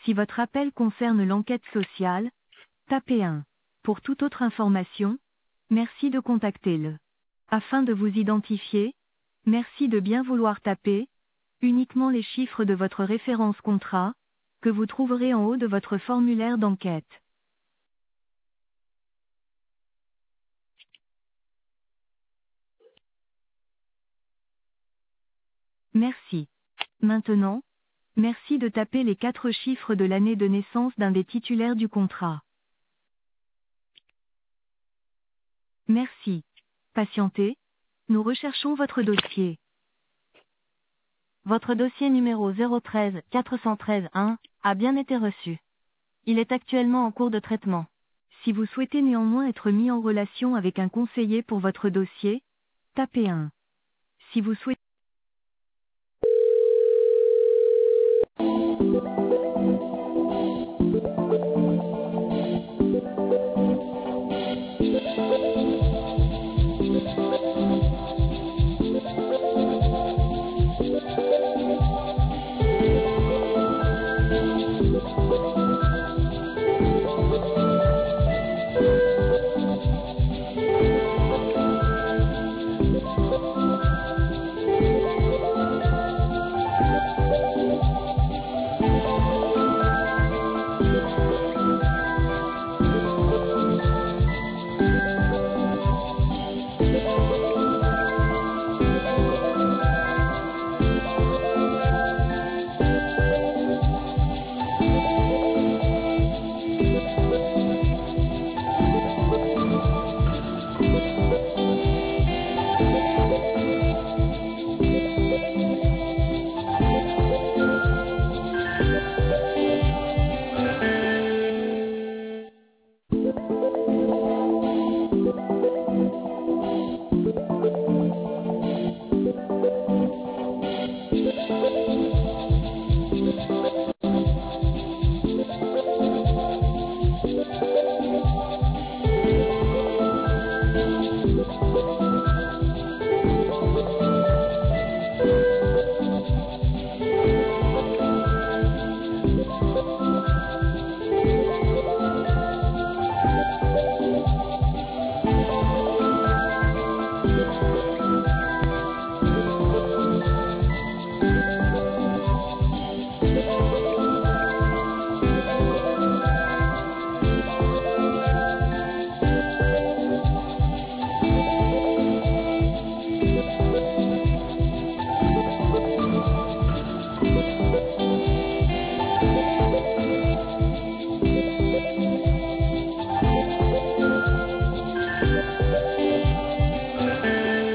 Si votre appel concerne l'enquête sociale, tapez 1. Pour toute autre information, merci de contacter le. Afin de vous identifier, merci de bien vouloir taper uniquement les chiffres de votre référence contrat, que vous trouverez en haut de votre formulaire d'enquête. Merci. Maintenant, merci de taper les 4 chiffres de l'année de naissance d'un des titulaires du contrat. Merci. Patientez, nous recherchons votre dossier. Votre dossier numéro 013 413 1 a bien été reçu. Il est actuellement en cours de traitement. Si vous souhaitez néanmoins être mis en relation avec un conseiller pour votre dossier, tapez 1. Si vous souhaitez